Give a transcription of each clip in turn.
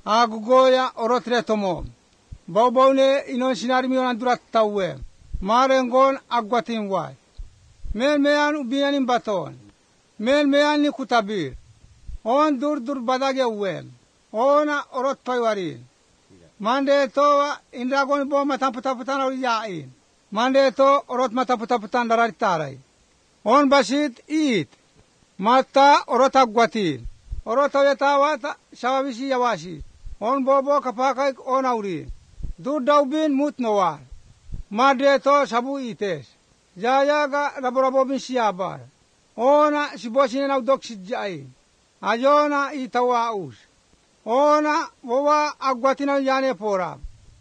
agugoya orotre tomo. Bawbawne inon sinarimiyon durat tawwe. Marengon agwatin wai. Mel meyan ubiyanin baton. Mel meyan ni kutabir. On dur badage uwe. Ona orot paywarin. Mande to indragon bo mataputan yain. Mande to orot mataputan dararitaray. On basit it. Mata orot agwatin. Orot awetawata shawabisi yawashi. On bobo kapakay on auri. Dur daubin mut nowar. Mande to sabu ites. Jayaga raborabobin siyabar. Ona sibosin na udok sidjai. Ayona itawaus. Ona wawa agwatina yane pora.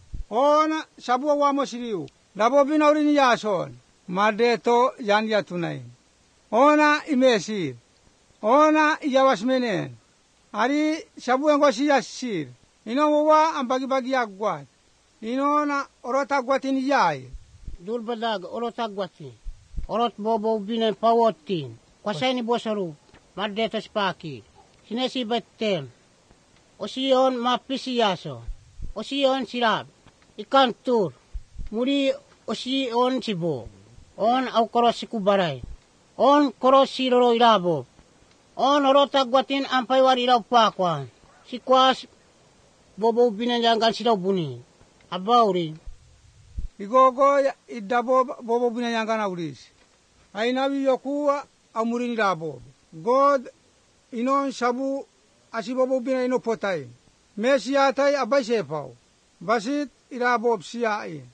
Ona sabu wa mosiriu. Rabobin aurini yason. Mande to yan yatunay. Ona imesir. Ona iyawasmenen. Ari sabu engosi yasir. Ino wawa ambagi agwat. Inona orot agwatin yai. Dulbadag orot agwatin. Orot bobo binen pawotin. Kwasay bosaru. Mardetas paki. Sinesi betten. Osion mapisiyaso. Osion sirab. Ikan tur. Muri osion sibo. On au korosi kubaray. On korosi loro ilabo. On orot agwatin ampaiwar ilaw pakwan. Sikwas bobo binen jangan silaw buni. Abauri. Igogo idabo bobo binayangana ulis. Ainawi yokuwa amurini labo. God inon sabu asibobo binay no potay. Mesiyatay abay sepau. Basit ilabo siyain.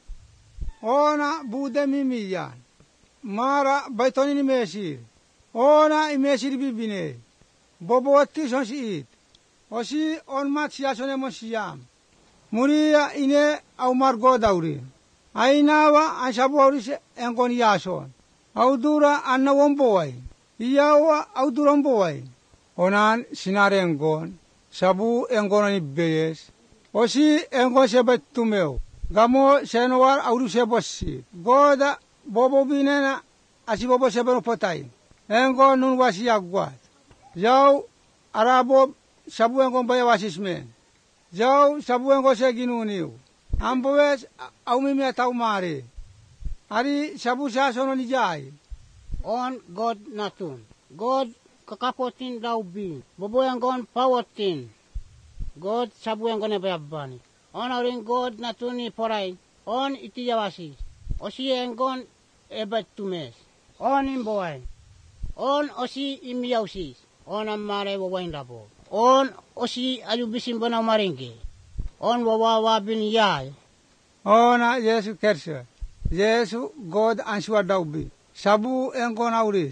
Ona bude mimiyan. Mara baytoni ni mesir. Ona imesir bibine. Bobo wati son siit. Osi on mat siyasone mo siyam. Muria ine au margo dauri. Ainawa ansabu aurise engon yason. Audura anna womboy. Iyawa auduran boy. Onan sinare engon. Sabu engon ni beyes. Osi engon sebet tumeo. Gamo senowar auru sebossi. Goda bobo binena asibobo sebeno potay. Engon nun wasi agwat. Yau arabo sabu engon bayawasismen. Jau sabu engo se ginuniu. Ambowes aumimi atau mare. Ari sabu sasono ni jai. On God natun. God kakapotin daubin. Bobo engon pawotin. God sabu engon ebayabani. On aurin God natuni poray. On itiyawasi. Osi engon ebetumes. On imboy. On osi imiyausis. On amare wawain labo. On osi ayubisin bona maringi. On wawawa bin yai. Ona Yesu kerse. Yesu God ansua daubi. Sabu engon auris.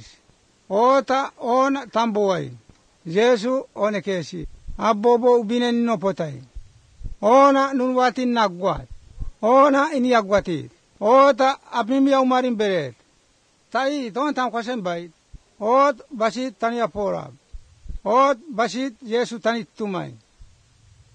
Ota on tamboy. Yesu one kesi. Abobo ubinen no potay. Ona nunwatin nagwat. Ona ini agwatit. Ota apimi umarin beret. Tai ton tam kwasen bait. Ot basit tania porab. Ot basit Yesu tanit tumay.